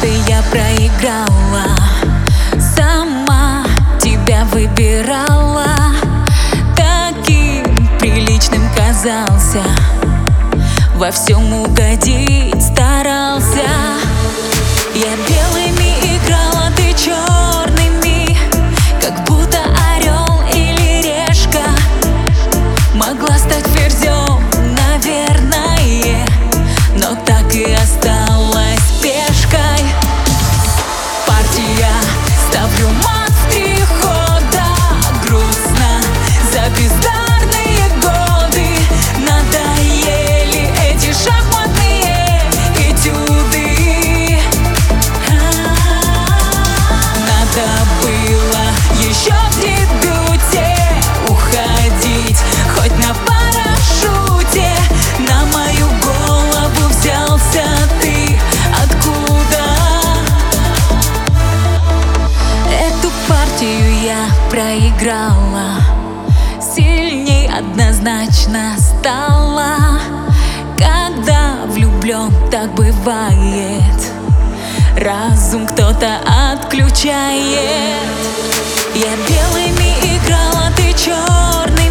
карты я проиграла, сама тебя выбирала. Таким приличным казался, во всем угодить старался. Я белыми играла, ты черными, как будто орел или решка. Могла стать ферзем, наверное, но так и осталась пешкой. Партия, ставлю мат в 3 хода. Грустно за бездарные годы. Надоели эти шахматные этюды. Надо было еще в дебюте уходить, хоть на парашюте. На мою голову взялся ты откуда? Эту партию я проиграла, сильней однозначно стала. Когда влюблен, так бывает, разум кто-то отключает. Я белыми играла, ты черными,